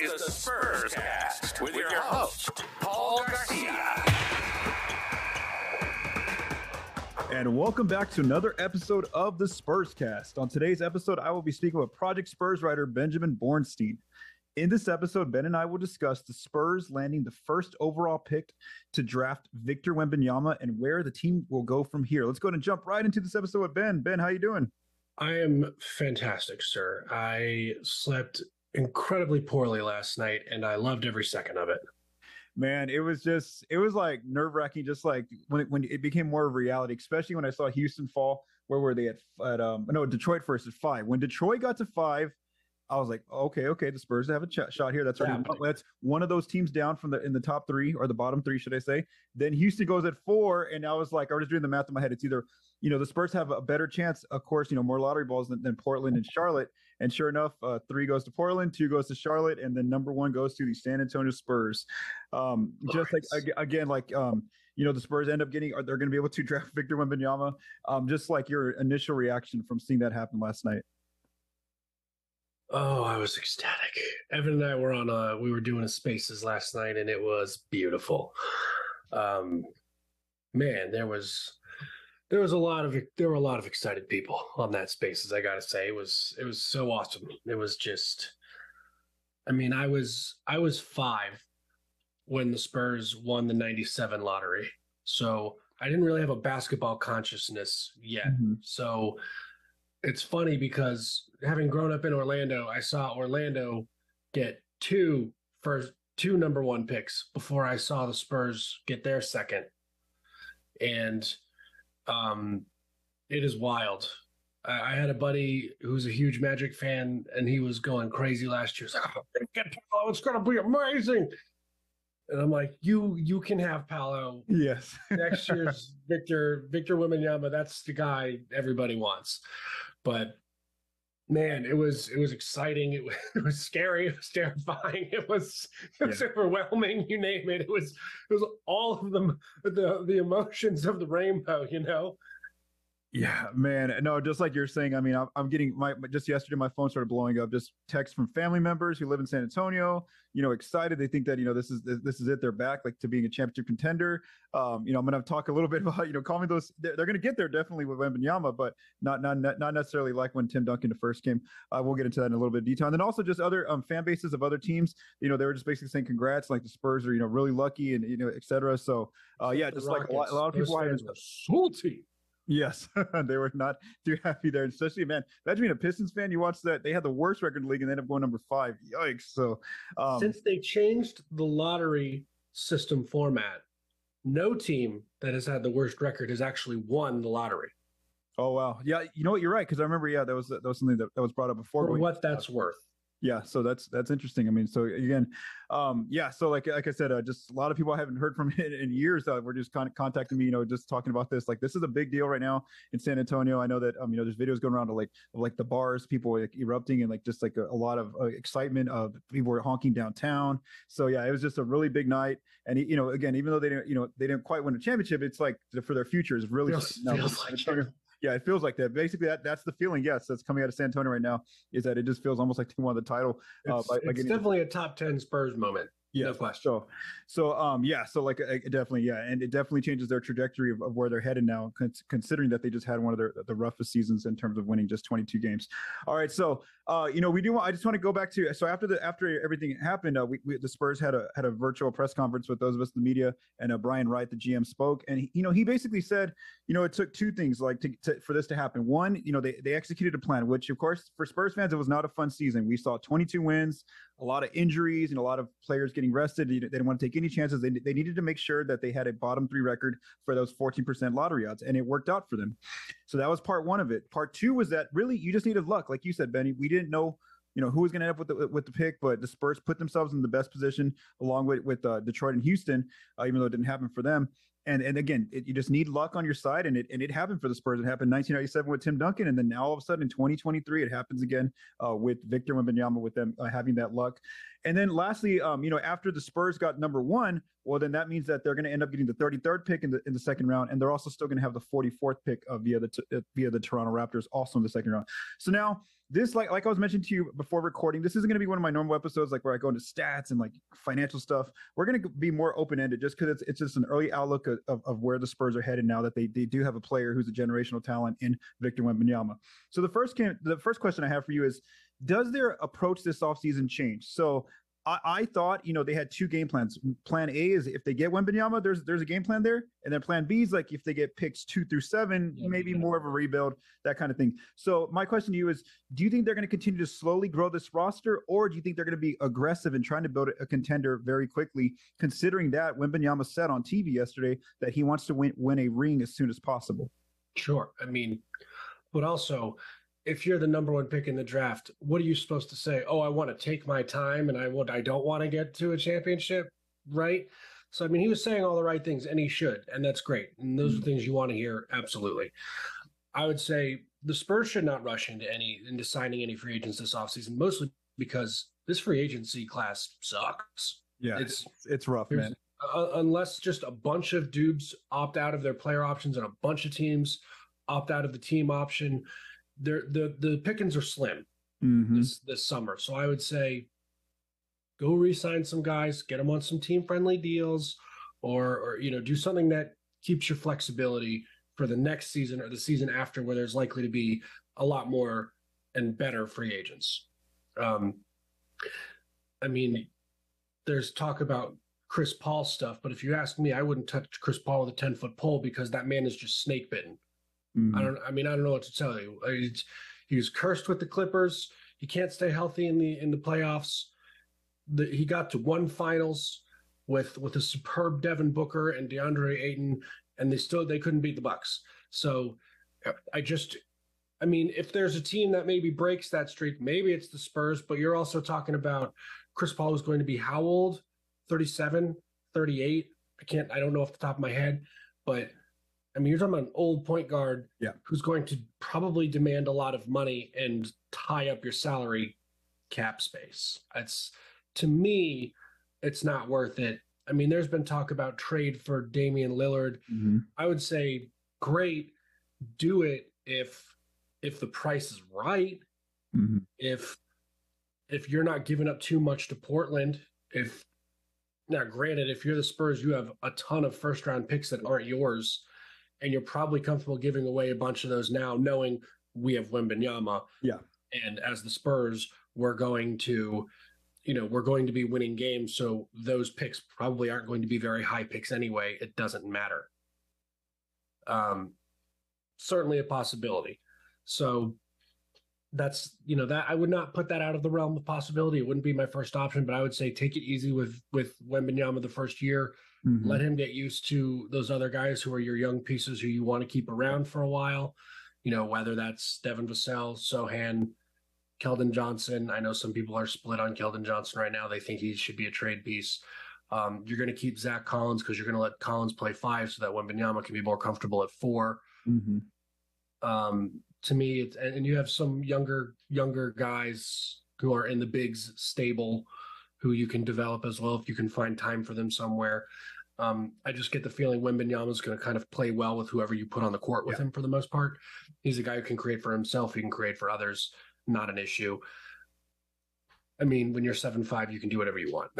is the Spurs Cast with your host, Paul Garcia. And welcome back to another episode of the Spurs Cast. On today's episode, I will be speaking with Project Spurs writer Benjamin Bornstein. In this episode, Ben and I will discuss the Spurs landing the first overall pick to draft Victor Wembanyama and where the team will go from here. Let's go ahead and jump right into this episode with Ben. Ben, how you doing? I am fantastic, sir. I slept incredibly poorly last night, and I loved every second of it. Man, it was like nerve-wracking, just like when it became more of a reality, especially when I saw Houston fall. Where were they at Detroit first at 5. When Detroit got to 5, I was like, okay, the Spurs have a shot here. That's one of those teams down from in the top 3 or the bottom 3, should I say. Then Houston goes at 4, and I was like, I was just doing the math in my head. It's either, the Spurs have a better chance, of course, more lottery balls than Portland and Charlotte. And sure enough, 3 goes to Portland, 2 goes to Charlotte, and then number 1 goes to the San Antonio Spurs. The Spurs end up they're going to be able to draft Victor Wembanyama. Just like your initial reaction from seeing that happen last night. Oh, I was ecstatic. Evan and I were we were doing a Spaces last night, and it was beautiful. Man, there were a lot of excited people on that Spaces. I gotta say, it was so awesome. It was just, I was 5 when the Spurs won the 97 lottery, so I didn't really have a basketball consciousness yet. Mm-hmm. So it's funny because having grown up in Orlando, I saw Orlando get 2 number 1 picks before I saw the Spurs get their second. And it is wild. I had a buddy who's a huge Magic fan, and he was going crazy last year. He's like, oh, it's going to be amazing. And I'm like, you can have Paolo. Yes. Next year's Victor Wembanyama, that's the guy everybody wants. But man, it was exciting. It was scary. It was terrifying. It was overwhelming. You name it. It was all of them, the emotions of the rainbow. Yeah, man. No, just like you're saying, I'm getting just yesterday, my phone started blowing up, just texts from family members who live in San Antonio, excited. They think that, this is it. They're back like to being a championship contender. I'm going to talk a little bit about, call me those, they're going to get there definitely with Wembanyama, but not necessarily like when Tim Duncan first came. We'll get into that in a little bit of detail. And then also just other fan bases of other teams, they were just basically saying congrats, like the Spurs are, really lucky and, et cetera. So just like a lot of people were salty. Yes, they were not too happy there, especially, man, imagine being a Pistons fan. You watch that, they had the worst record in the league and they ended up going number 5. Yikes. So since they changed the lottery system format, no team that has had the worst record has actually won the lottery. Oh, wow. Yeah, you know what? You're right, because I remember, that was something that was brought up before. For what that's worth. Yeah, so that's interesting. So again, so like I said, just a lot of people I haven't heard from in years were just kind of contacting me, just talking about this. Like, this is a big deal right now in San Antonio. I know that there's videos going around of like the bars, people like erupting, and like just like a lot of excitement of people were honking downtown. So yeah, it was just a really big night. And again, even though they didn't quite win a championship, it's like for their future is really feels like yeah, it feels like that. Basically, that's the feeling. Yes, that's coming out of San Antonio right now. Is that it just feels almost like they won the title. It's definitely a top 10 Spurs moment. Yeah, no question. So definitely, and it definitely changes their trajectory of where they're headed now, considering that they just had one of the roughest seasons in terms of winning just 22 games. All right, so I just want to go back to, so after everything happened, the Spurs had a virtual press conference with those of us in the media, and Brian Wright, the GM, spoke, and he basically said, it took 2 things like for this to happen. One, they executed a plan, which of course for Spurs fans it was not a fun season. We saw 22 wins, a lot of injuries, and a lot of players getting rested. They didn't want to take any chances. They needed to make sure that they had a bottom 3 record for those 14% lottery odds, and it worked out for them. So that was part 1 of it. Part 2 was that really you just needed luck, like you said, Benny. We didn't know who was going to end up with the pick, but the Spurs put themselves in the best position along with Detroit and Houston, even though it didn't happen for them. And again, you just need luck on your side, and it happened for the Spurs. It happened in 1997 with Tim Duncan, and then now all of a sudden in 2023 it happens again with Victor Wembanyama, with them having that luck. And then lastly, after the Spurs got number 1, well, then that means that they're going to end up getting the 33rd pick in the second round, and they're also still going to have the 44th pick via the Toronto Raptors also in the second round. So now this, like I was mentioning to you before recording, this isn't going to be one of my normal episodes, like where I go into stats and like financial stuff. We're going to be more open ended, just because it's just an early outlook of where the Spurs are headed now that they do have a player who's a generational talent in Victor Wembanyama. So the first question I have for you is, does their approach this offseason change? So I thought, they had two game plans. Plan A is if they get Wembanyama, there's a game plan there. And then plan B is like if they get picks 2 through 7, maybe more of a rebuild, that kind of thing. So my question to you is, do you think they're going to continue to slowly grow this roster, or do you think they're going to be aggressive in trying to build a contender very quickly, considering that Wembanyama said on TV yesterday that he wants to win a ring as soon as possible? Sure. I mean, but also, if you're the number 1 pick in the draft, what are you supposed to say? Oh, I want to take my time and I don't want to get to a championship, right? So, I mean, he was saying all the right things, and he should, and that's great. And those are things you want to hear, absolutely. I would say the Spurs should not rush into signing any free agents this offseason, mostly because this free agency class sucks. Yeah, it's rough, man. Unless just a bunch of dudes opt out of their player options and a bunch of teams opt out of the team option, the pickings are slim this summer. So I would say go re-sign some guys, get them on some team-friendly deals, or do something that keeps your flexibility for the next season or the season after, where there's likely to be a lot more and better free agents. I mean, there's talk about Chris Paul stuff, but if you ask me, I wouldn't touch Chris Paul with a 10-foot pole because that man is just snake bitten. I don't know what to tell you. He was cursed with the Clippers. He can't stay healthy in the playoffs. He got to one finals with a superb Devin Booker and DeAndre Ayton, and they couldn't beat the Bucks. So if there's a team that maybe breaks that streak, maybe it's the Spurs, but you're also talking about Chris Paul is going to be how old? 37, 38? I don't know off the top of my head, but I mean, you're talking about an old point guard who's going to probably demand a lot of money and tie up your salary cap space. To me, it's not worth it. I mean, there's been talk about trade for Damian Lillard. I would say, great, do it if the price is right. If you're not giving up too much to Portland, now granted, if you're the Spurs, you have a ton of first-round picks that aren't yours, and you're probably comfortable giving away a bunch of those now, knowing we have Wembanyama. Yeah. And as the Spurs, we're going to be winning games. So those picks probably aren't going to be very high picks anyway. It doesn't matter. Certainly a possibility. So that's, that I would not put that out of the realm of possibility. It wouldn't be my first option, but I would say take it easy with Wembanyama the first year. Let him get used to those other guys who are your young pieces who you want to keep around for a while, whether that's Devin Vassell, Sohan, Keldon Johnson. I know some people are split on Keldon Johnson right now. They think he should be a trade piece. You're going to keep Zach Collins because you're going to let Collins play 5 so that Wembanyama can be more comfortable at 4. To me, and you have some younger guys who are in the bigs stable who you can develop as well if you can find time for them somewhere. I just get the feeling Wembanyama is going to kind of play well with whoever you put on the court with him for the most part. He's a guy who can create for himself. He can create for others. Not an issue. I mean, when you're 7'5", you can do whatever you want.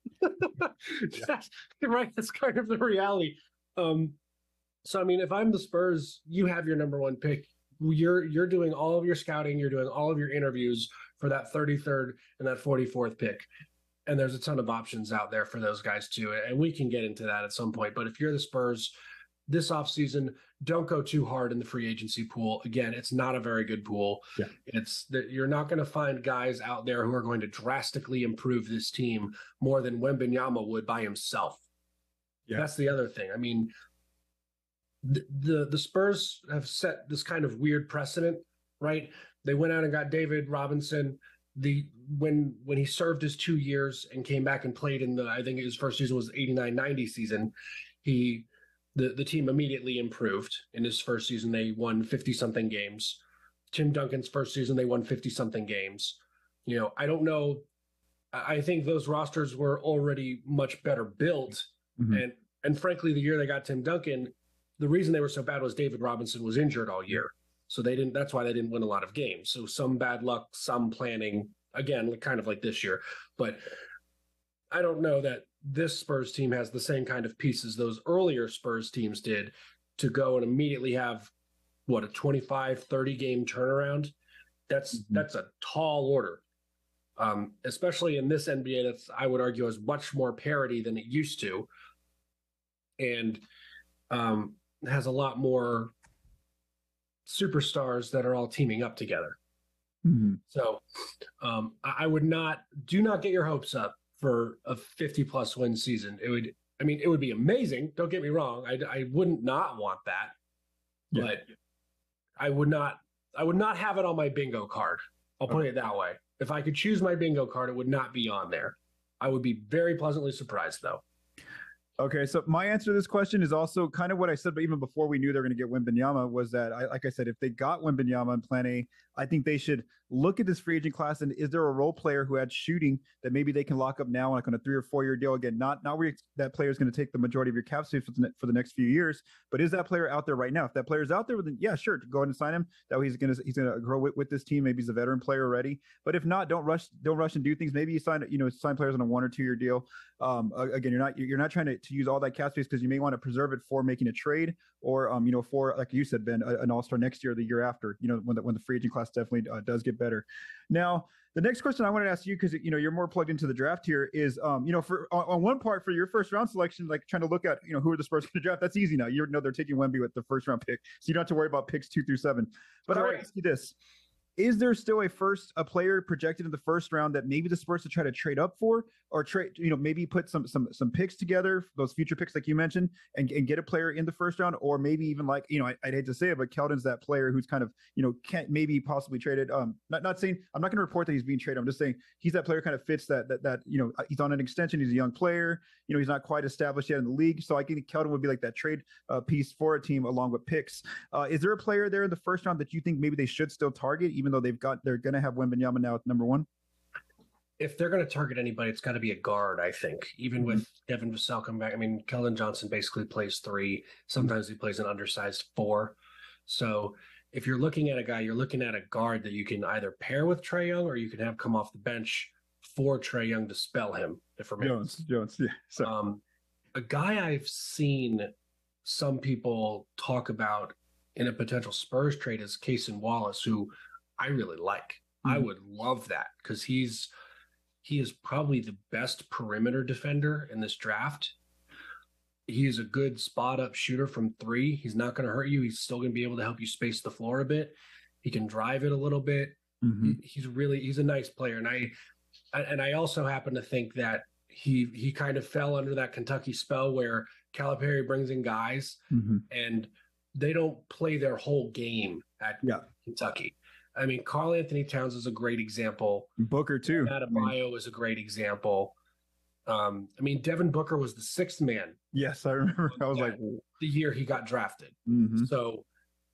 Right? That's kind of the reality. So, I mean, if I'm the Spurs, you have your number 1 pick. You're doing all of your scouting. You're doing all of your interviews for that 33rd and that 44th pick. And there's a ton of options out there for those guys too. And we can get into that at some point. But if you're the Spurs this offseason, don't go too hard in the free agency pool. Again, it's not a very good pool. Yeah. It's that you're not going to find guys out there who are going to drastically improve this team more than Wembanyama would by himself. Yeah. That's the other thing. I mean, the Spurs have set this kind of weird precedent, right? They went out and got David Robinson. When he served his 2 years and came back and played in I think his first season was 89-90 season, the team immediately improved. In his first season, they won 50-something games. Tim Duncan's first season, they won 50-something games. I don't know. I think those rosters were already much better built Mhm. And frankly, the year they got Tim Duncan, the reason they were so bad was David Robinson was injured all year. So they didn't, that's why they didn't win a lot of games. So some bad luck, some planning, again, kind of like this year. But I don't know that this Spurs team has the same kind of pieces those earlier Spurs teams did to go and immediately have what, a 25, 30 game turnaround. That's a tall order. Especially in this NBA, that's, I would argue, is much more parity than it used to, and has a lot more superstars that are all teaming up together. Mhm. So I would do not get your hopes up for a 50+ win season. It would be amazing. Don't get me wrong. I wouldn't not want that, Yeah. but I would not have it on my bingo card. I'll put it that way. If I could choose my bingo card, it would not be on there. I would be very pleasantly surprised, though. Okay, so my answer to this question is also kind of what I said, but even before we knew they were going to get Wembanyama, was that, like I said, if they got Wembanyama in Plan A, I think they should look at this free agent class and is there a role player who had shooting that maybe they can lock up now, like on a 3 or 4 year deal? Again, not where that player is going to take the majority of your cap space for the next few years, but is that player out there right now? If that player is out there, then yeah, sure, go ahead and sign him. That way he's gonna grow with this team. Maybe he's a veteran player already. But if not, don't rush and do things. Maybe you sign players on a 1 or 2 year deal. Again, you're not trying to use all that cap space because you may want to preserve it for making a trade or for, like you said, Ben, an all-star next year or the year after, when the free agent class definitely does get better. Now, the next question I wanted to ask you, because you're more plugged into the draft here, is for on one part for your first round selection, like trying to look at who are the Spurs going to draft. That's easy now. They're taking Wemby with the first round pick, so you don't have to worry about picks 2 through 7. But I would ask you this: is there still a player projected in the first round that maybe the Spurs to try to trade up for, or trade, maybe put some picks together, those future picks like you mentioned, and get a player in the first round, or maybe even like, I'd hate to say it, but Keldon's that player who's kind of, can't maybe possibly traded. Not saying, I'm not going to report that he's being traded. I'm just saying he's that player kind of fits that he's on an extension. He's a young player. He's not quite established yet in the league. So I think Keldon would be like that trade piece for a team along with picks. Is there a player there in the first round that you think maybe they should still target, even though they're going to have Wembanyama now at number 1? If they're going to target anybody, it's got to be a guard, I think. Even with Devin Vassell coming back, Keldon Johnson basically plays 3. Sometimes he plays an undersized 4. So if you're looking at a guy, you're looking at a guard that you can either pair with Trae Young or you can have come off the bench for Trae Young to spell him. Jones, yeah. So. A guy I've seen some people talk about in a potential Spurs trade is Cason Wallace, who I really like. I would love that because he is probably the best perimeter defender in this draft. He is a good spot up shooter from 3. He's not going to hurt you. He's still going to be able to help you space the floor a bit. He can drive it a little bit. He's a nice player. And I also happen to think that he kind of fell under that Kentucky spell where Calipari brings in guys and they don't play their whole game at Kentucky. Karl Anthony Towns is a great example. Booker too. Adebayo is a great example. Devin Booker was the 6th man. Yes, I remember. I was like, the year he got drafted. So,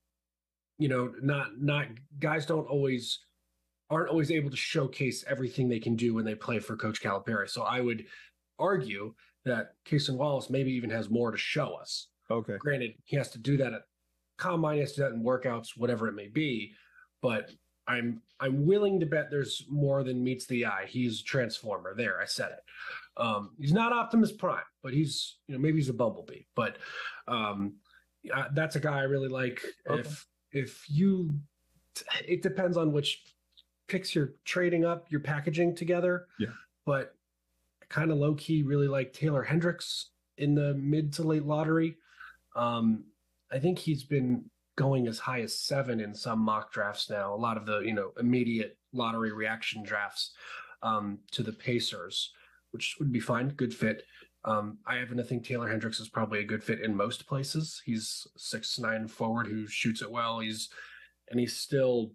not guys aren't always able to showcase everything they can do when they play for Coach Calipari. So I would argue that Cason Wallace maybe even has more to show us. Okay. Granted, he has to do that at combine, he has to do that in workouts, whatever it may be. But I'm willing to bet there's more than meets the eye. He's a transformer. There, I said it. He's not Optimus Prime, but he's maybe he's a Bumblebee. But that's a guy I really like. Okay. It depends on which picks you're trading up, you're packaging together. Yeah. But kind of low key, really like Taylor Hendricks in the mid to late lottery. I think he's been going as high as 7 in some mock drafts now. A lot of the immediate lottery reaction drafts to the Pacers, which would be fine, good fit. I happen to think Taylor Hendricks is probably a good fit in most places. He's 6'9" forward who shoots it well. He's still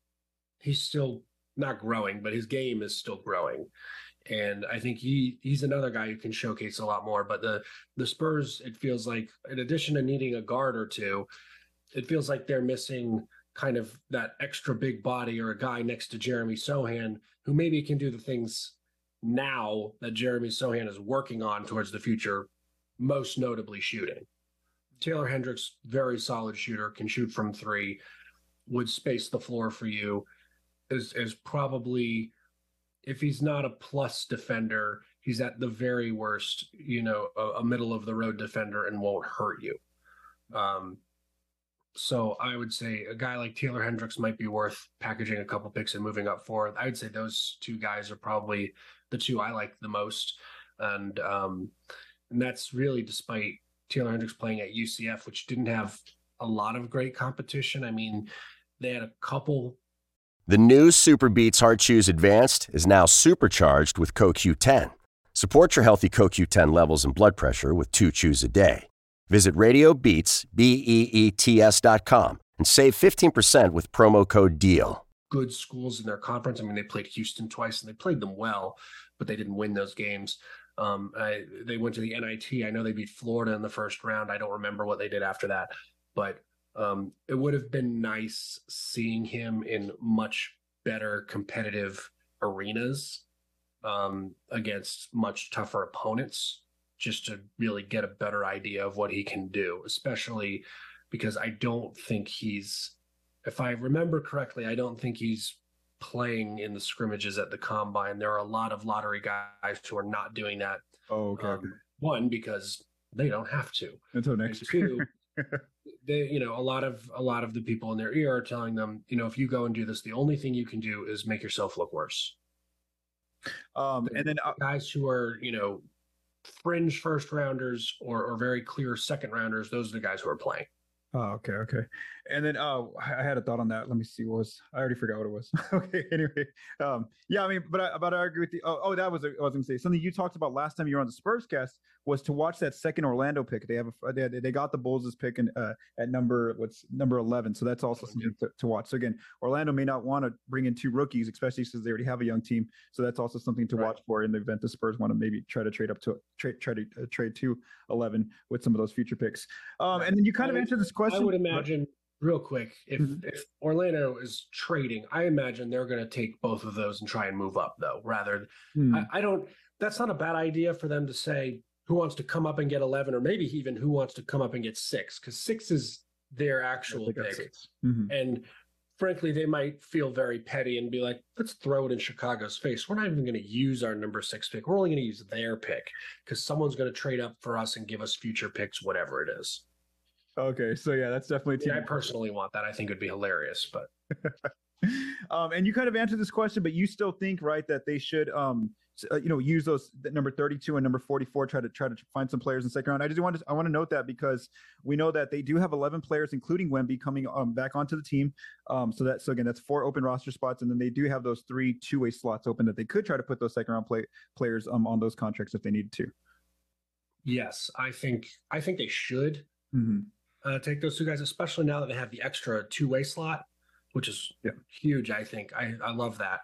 not growing, but his game is still growing. And I think he's another guy who can showcase a lot more. But the Spurs, it feels like, in addition to needing a guard or two, it feels like they're missing kind of that extra big body or a guy next to Jeremy Sohan who maybe can do the things now that Jeremy Sohan is working on towards the future most notably shooting. Taylor Hendricks, very solid shooter, can shoot from three, would space the floor for you, is probably, if he's not a plus defender, he's at the very worst, a middle of the road defender and won't hurt you. So I would say a guy like Taylor Hendricks might be worth packaging a couple picks and moving up for. I would say those two guys are probably the two I like the most. And that's really despite Taylor Hendricks playing at UCF, which didn't have a lot of great competition. I mean, they had a couple. The new Super Beats Heart Chews Advanced is now supercharged with CoQ10. Support your healthy CoQ10 levels and blood pressure with 2 chews a day. Visit RadioBeats, BEETS.com and save 15% with promo code DEAL. Good schools in their conference. I mean, they played Houston twice and they played them well, but they didn't win those games. They went to the NIT. I know they beat Florida in the first round. I don't remember what they did after that, but it would have been nice seeing him in much better competitive arenas against much tougher opponents, just to really get a better idea of what he can do, especially because I don't think if I remember correctly, I don't think he's playing in the scrimmages at the combine. There are a lot of lottery guys who are not doing that. Oh, okay. One, because they don't have to. Until next year. Two, they, a lot of the people in their ear are telling them, if you go and do this, the only thing you can do is make yourself look worse. And then guys who are, fringe first rounders or very clear second rounders, those are the guys who are playing. Oh, okay. And then I had a thought on that. Let me see I already forgot what it was. Okay, anyway. Yeah, I mean, but I agree with you. That was I was gonna say something you talked about last time you were on the Spurs cast was to watch that second Orlando pick. They got the Bulls' pick at number 11. So that's also something to watch. So again, Orlando may not want to bring in 2 rookies, especially since they already have a young team. So that's also something to watch for in the event the Spurs want to maybe try to trade up to trade to 11 with some of those future picks. And then you kind of answered this question. I would imagine real quick, if Orlando is trading, I imagine they're going to take both of those and try and move up, though. That's not a bad idea for them to say who wants to come up and get 11, or maybe even who wants to come up and get 6, because 6 is their actual pick. And frankly, they might feel very petty and be like, let's throw it in Chicago's face. We're not even going to use our number 6 pick. We're only going to use their pick because someone's going to trade up for us and give us future picks, whatever it is. Okay, so yeah, that's definitely. I personally want that. I think it'd be hilarious, but. And you kind of answered this question, but you still think, right, that they should, use those number 32 and number 44, try to find some players in the second round. I want to note that because we know that they do have 11 players, including Wemby, coming back onto the team. So again, that's 4 open roster spots, and then they do have those 3 two-way slots open that they could try to put those second round players on those contracts if they needed to. Yes, I think they should. Take those 2 guys, especially now that they have the extra two-way slot, which is huge. I think I love that.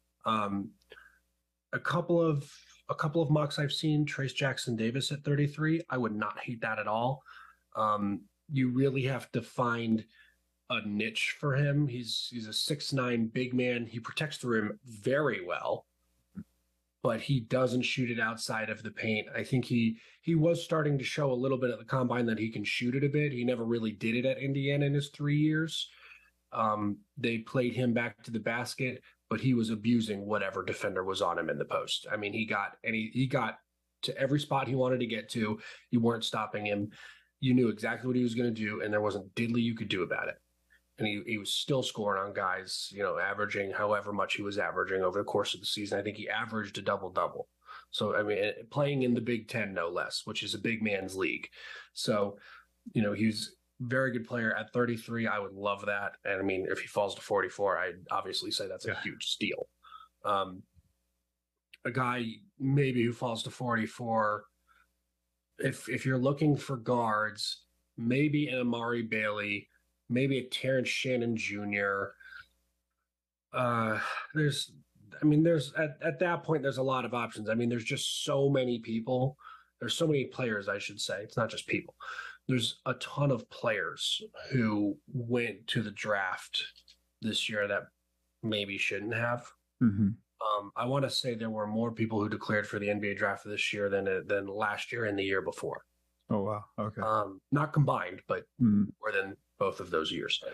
A couple of mocks I've seen, Trace Jackson Davis at 33. I would not hate that at all. You really have to find a niche for him. He's a 6'9" big man. He protects the rim very well, but he doesn't shoot it outside of the paint. I think he was starting to show a little bit at the combine that he can shoot it a bit. He never really did it at Indiana in his 3 years. They played him back to the basket, but he was abusing whatever defender was on him in the post. I mean, he got to every spot he wanted to get to. You weren't stopping him. You knew exactly what he was going to do, and there wasn't diddly you could do about it. And he was still scoring on guys, averaging however much he was averaging over the course of the season. I think he averaged a double-double. So, I mean, playing in the Big Ten, no less, which is a big man's league. So, he's a very good player at 33. I would love that. And, I mean, if he falls to 44, I'd obviously say that's a huge steal. A guy maybe who falls to 44, if you're looking for guards, maybe an Amari Bailey, maybe a Terrence Shannon Jr. There's at that point, there's a lot of options. I mean, there's just so many people. There's so many players, I should say. It's not just people. There's a ton of players who went to the draft this year that maybe shouldn't have. I want to say there were more people who declared for the NBA draft this year than last year and the year before. Oh wow. Okay. Not combined, but Mhm. more than both of those years.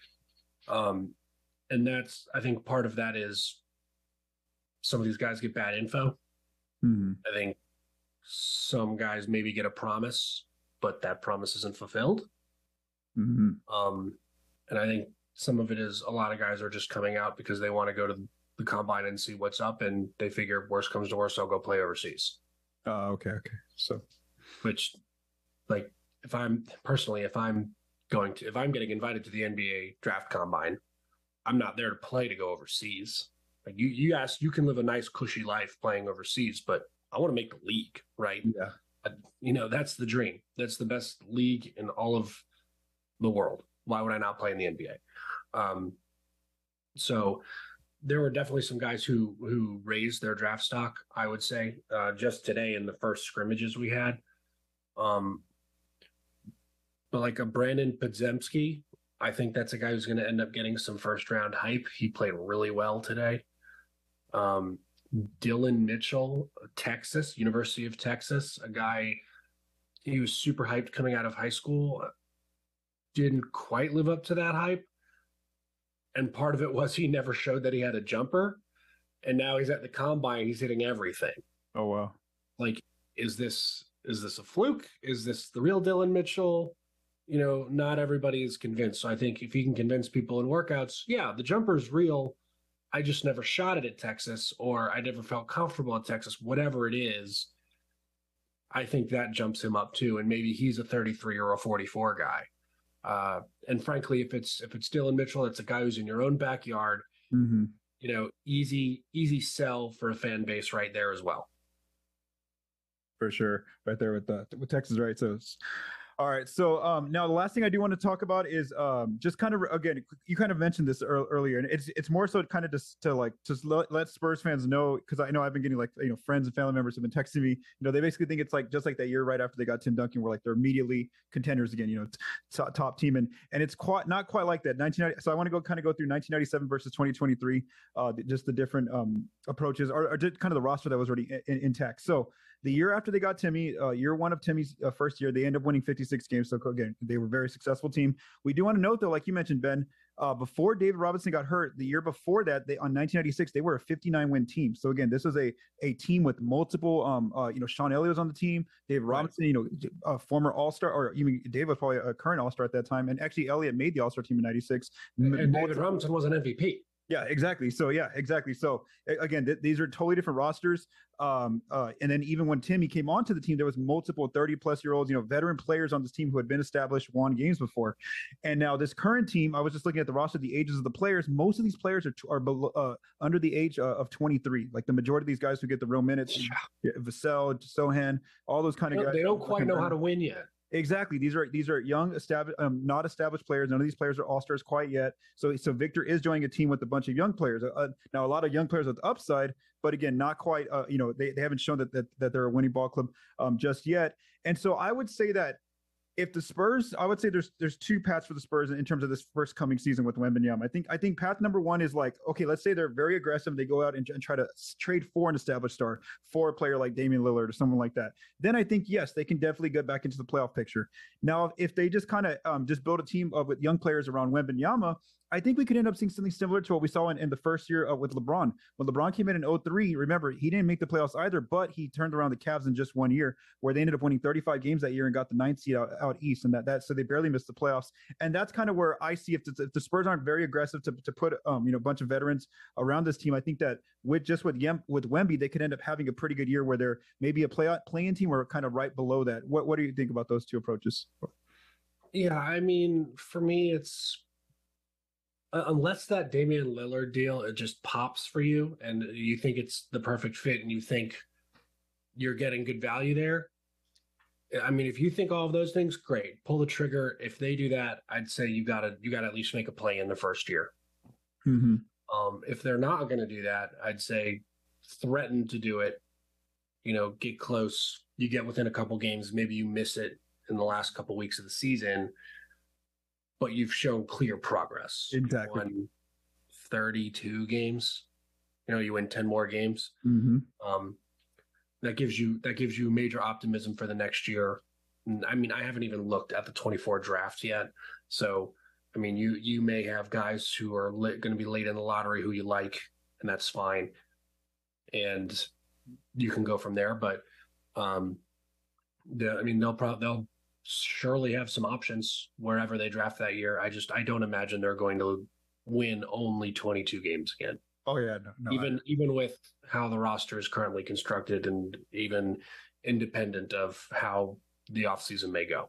And that's, I think part of that is some of these guys get bad info. Mhm. I think some guys maybe get a promise, but that promise isn't fulfilled. Mhm. And I think some of it is a lot of guys are just coming out because they want to go to the combine and see what's up, and they figure worst comes to worst, I'll go play overseas. Okay. Okay. So. Which, like, if I'm getting invited to the NBA draft combine, I'm not there to play to go overseas. Like you can live a nice cushy life playing overseas, but I want to make the league, right? Yeah. That's the dream. That's the best league in all of the world. Why would I not play in the NBA? So there were definitely some guys who raised their draft stock, I would say, just today in the first scrimmages we had. But like a Brandon Podziemski, I think that's a guy who's going to end up getting some first round hype. He played really well today. Dylan Mitchell, Texas, University of Texas, a guy, he was super hyped coming out of high school. Didn't quite live up to that hype. And part of it was he never showed that he had a jumper. And now he's at the combine, he's hitting everything. Oh wow. Like, is this a fluke? Is this the real Dylan Mitchell? Not everybody is convinced. So I think if he can convince people in workouts, yeah, the jumper's real. I just never shot it at Texas, or I never felt comfortable at Texas, whatever it is. I think that jumps him up too. And maybe he's a 33 or a 44 guy. And frankly, if it's Dylan Mitchell, it's a guy who's in your own backyard, Mm-hmm. Easy sell for a fan base right there as well. For sure. Right there with Texas, right? So all right. So now the last thing I do want to talk about is just kind of, again, you kind of mentioned this earlier, and it's more so kind of just to let Spurs fans know, because I know I've been getting friends and family members have been texting me. They basically think it's like just like that year right after they got Tim Duncan, where like they're immediately contenders again. Top team, and it's not quite like that. 1990. So I want to go through 1997 versus 2023, just the different approaches, or just kind of the roster that was already intact. So the year after they got Timmy, year one of Timmy's first year, they ended up winning 56 games. So again, they were a very successful team. We do want to note though, like you mentioned, Ben, before David Robinson got hurt, the year before that, on 1996, they were a 59-win team. So again, this was a team with multiple, Sean Elliott was on the team, David Robinson, a former All-Star, or even Dave was probably a current All-Star at that time. And actually Elliott made the All-Star team in 96. And David Robinson was an MVP. Yeah, exactly. So again, these are totally different rosters. And then even when Timmy came onto the team, there was multiple 30-plus-year-olds, veteran players on this team who had been established, won games before. And now this current team, I was just looking at the roster, the ages of the players. Most of these players are below, under the age of 23. Like the majority of these guys who get the real minutes, Vassell, Sohan, all those kind of guys. They don't quite know how to win yet. Exactly. These are young, established, not established players. None of these players are all-stars quite yet. So Victor is joining a team with a bunch of young players. Now, a lot of young players with upside, but again, not quite. They haven't shown that they're a winning ball club just yet. And so I would say that if the Spurs, I would say there's two paths for the Spurs in terms of this first coming season with Wembanyama. I think path number one is like, okay, let's say they're very aggressive. They go out and try to trade for an established star, for a player like Damian Lillard or someone like that. Then I think, yes, they can definitely get back into the playoff picture. Now, if they just kind of just build a team with young players around Wembanyama, I think we could end up seeing something similar to what we saw in the first year with LeBron. When LeBron came in 2003, remember, he didn't make the playoffs either, but he turned around the Cavs in just 1 year, where they ended up winning 35 games that year and got the 9th seed out east, and so they barely missed the playoffs. And that's kind of where I see if the Spurs aren't very aggressive to put a bunch of veterans around this team, I think that with Wemby, they could end up having a pretty good year where they're maybe a play-in team or kind of right below that. What do you think about those two approaches? Yeah, I mean, for me, it's unless that Damian Lillard deal, it just pops for you and you think it's the perfect fit and you think you're getting good value there. I mean, if you think all of those things, great, pull the trigger. If they do that, I'd say you got to at least make a play in the first year. Mm-hmm. If they're not going to do that, I'd say threaten to do it, get close, you get within a couple games, maybe you miss it in the last couple weeks of the season, but you've shown clear progress. Exactly. You won 32 games. You win 10 more games. Mm-hmm. That gives you major optimism for the next year. I mean, I haven't even looked at the 24 draft yet. So, I mean, you may have guys who are going to be late in the lottery who you like, and that's fine. And you can go from there. But, they'll surely have some options wherever they draft that year. I don't imagine they're going to win only 22 games again. Oh yeah, no. Even with how the roster is currently constructed, and even independent of how the offseason may go.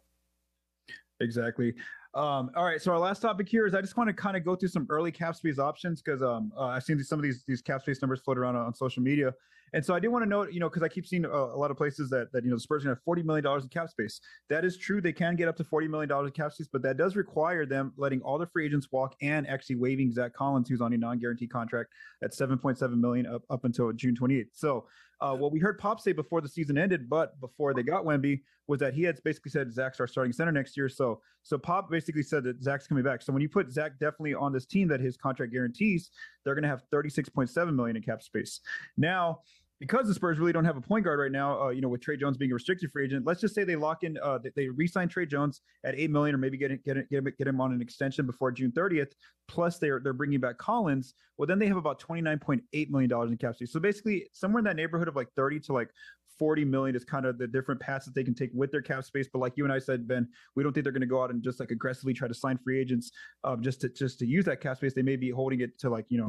Exactly. All right. So our last topic here is I just want to kind of go through some early cap space options because I've seen some of these cap space numbers float around on social media. And so I do want to note, because I keep seeing a lot of places that the Spurs are going to have $40 million in cap space. That is true. They can get up to $40 million in cap space, but that does require them letting all the free agents walk and actually waiving Zach Collins, who's on a non-guaranteed contract at $7.7 million up until June 28th. So what we heard Pop say before the season ended, but before they got Wemby, was that he had basically said Zach's our starting center next year. So Pop basically said that Zach's coming back. So when you put Zach definitely on this team that his contract guarantees, they're going to have $36.7 million in cap space. Now, because the Spurs really don't have a point guard right now, with Trey Jones being a restricted free agent, let's just say they lock in, they re-sign Trey Jones at $8 million, or maybe get him on an extension before June 30th. Plus, they're bringing back Collins. Well, then they have about $29.8 million in cap space. So basically, somewhere in that neighborhood of like 30 to like 40 million is kind of the different paths that they can take with their cap space. But like you and I said, Ben, we don't think they're going to go out and just like aggressively try to sign free agents just to use that cap space. They may be holding it to like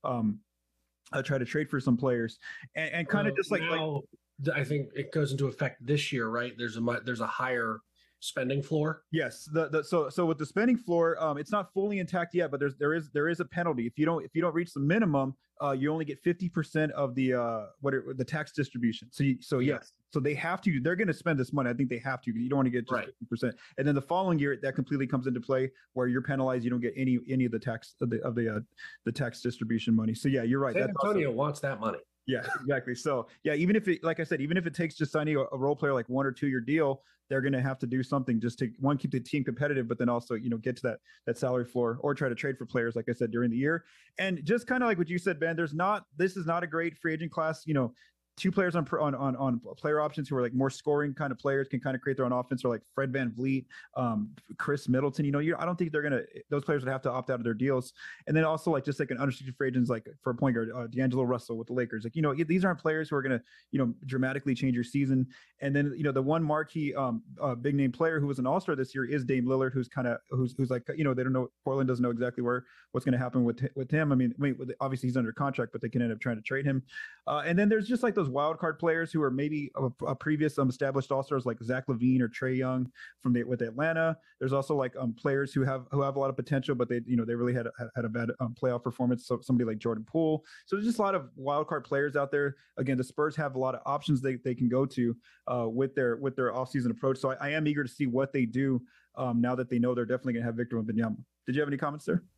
try to trade for some players and kind of just like now, I think it goes into effect this year, right? There's a higher spending floor. Yes. So with the spending floor, it's not fully intact yet, but there is a penalty. If you don't reach the minimum, you only get 50% of the tax distribution. Yes. So they're going to spend this money. I think they have to. You don't want to get just 50%. And then the following year, that completely comes into play where you're penalized. You don't get any of the tax of the tax distribution money. So yeah, you're right. San Antonio wants that money. Yeah, exactly. So yeah, even if it takes just signing a role player like 1 or 2 year deal, they're going to have to do something just to keep the team competitive, but then also, get to that salary floor or try to trade for players, like I said, during the year. And just kind of like what you said, Ben, this is not a great free agent class. 2 players on player options who are like more scoring kind of players can kind of create their own offense, or like Fred VanVleet, Chris Middleton. I don't think those players would have to opt out of their deals. And then also like just like an unrestricted free agents, like for a point guard, D'Angelo Russell with the Lakers. Like, these aren't players who are going to, dramatically change your season. And then, the one marquee big name player who was an all-star this year is Dame Lillard, who's like, they don't know, Portland doesn't know exactly what's going to happen with him. I mean, obviously he's under contract, but they can end up trying to trade him. And then there's just like those wild card players who are maybe a previous established all-stars like Zach LaVine or Trae Young with Atlanta. There's also like players who have a lot of potential, but they really had a bad playoff performance. So somebody like Jordan Poole. So there's just a lot of wild card players out there. Again, the Spurs have a lot of options they can go to with their offseason approach. So I am eager to see what they do now that they know they're definitely going to have Victor Wembanyama. Did you have any comments there?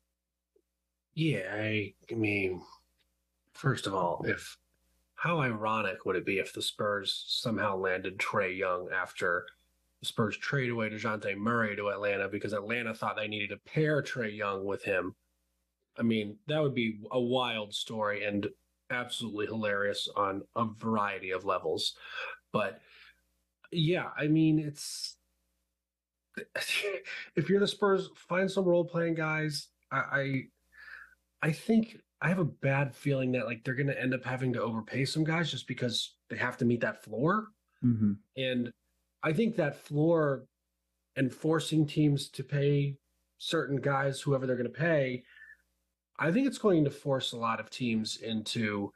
Yeah, I mean, first of all, how ironic would it be if the Spurs somehow landed Trae Young after the Spurs trade away DeJounte Murray to Atlanta because Atlanta thought they needed to pair Trae Young with him? I mean, that would be a wild story and absolutely hilarious on a variety of levels. But yeah, I mean, it's if you're the Spurs, find some role-playing guys. I think I have a bad feeling that like they're going to end up having to overpay some guys just because they have to meet that floor. Mm-hmm. And I think that floor and forcing teams to pay certain guys, whoever they're going to pay, I think it's going to force a lot of teams into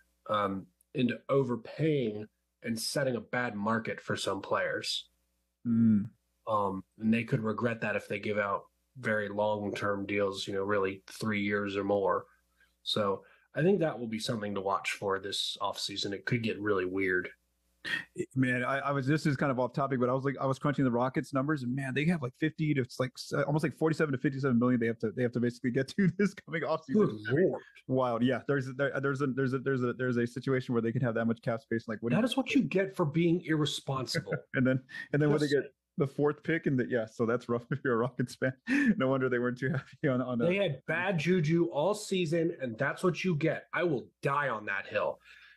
overpaying and setting a bad market for some players. Mm. And they could regret that if they give out very long-term deals, really 3 years or more. So I think that will be something to watch for this offseason. It could get really weird. Man, this is kind of off topic, but I was crunching the Rockets numbers, and man, they have like 50 to it's like almost like 47 to 57 million they have to basically get to this coming offseason. Wild. Yeah. There's a situation where they can have that much cap space. Like that is what you get for being irresponsible. and then when they get the 4th pick so that's rough if you're a Rockets fan. No wonder they weren't too happy on that. They had bad juju all season, and that's what you get. I will die on that hill.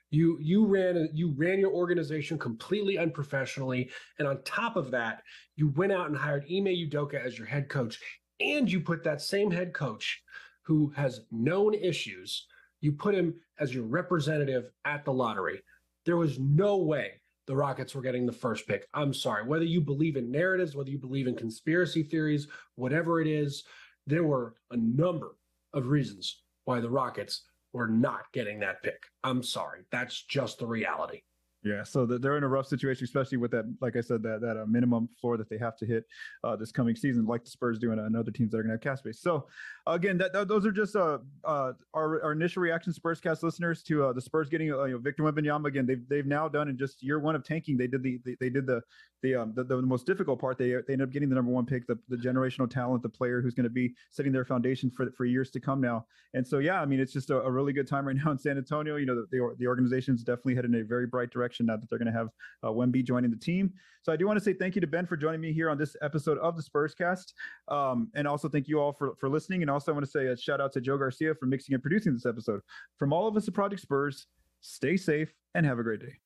You ran your organization completely unprofessionally, and on top of that, you went out and hired Ime Udoka as your head coach, and you put that same head coach who has known issues, you put him as your representative at the lottery. There was no way the Rockets were getting the first pick. I'm sorry. Whether you believe in narratives, whether you believe in conspiracy theories, whatever it is, there were a number of reasons why the Rockets were not getting that pick. I'm sorry. That's just the reality. Yeah, so they're in a rough situation, especially with that, like I said, that minimum floor that they have to hit this coming season, like the Spurs do and other teams that are going to have cap space. So, again, those are just our initial reaction, Spurscast listeners, to the Spurs getting Victor Wembanyama. Again, they've now done in just year one of tanking. They did the most difficult part. They ended up getting the number one pick, the generational talent, the player who's going to be setting their foundation for years to come now. And so, yeah, I mean, it's just a really good time right now in San Antonio. The organization is definitely headed in a very bright direction now that they're going to have Wemby joining the team. So I do want to say thank you to Ben for joining me here on this episode of the Spurscast. And also thank you all for listening. And also I want to say a shout out to Joe Garcia for mixing and producing this episode. From all of us at Project Spurs, stay safe and have a great day.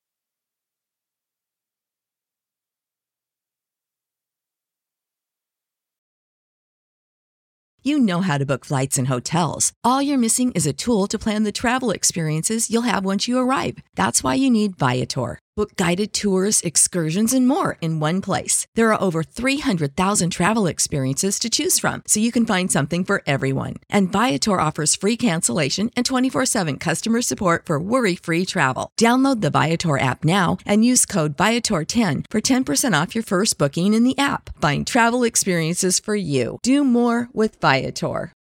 You know how to book flights and hotels. All you're missing is a tool to plan the travel experiences you'll have once you arrive. That's why you need Viator. Book guided tours, excursions, and more in one place. There are over 300,000 travel experiences to choose from, so you can find something for everyone. And Viator offers free cancellation and 24/7 customer support for worry-free travel. Download the Viator app now and use code Viator10 for 10% off your first booking in the app. Find travel experiences for you. Do more with Viator.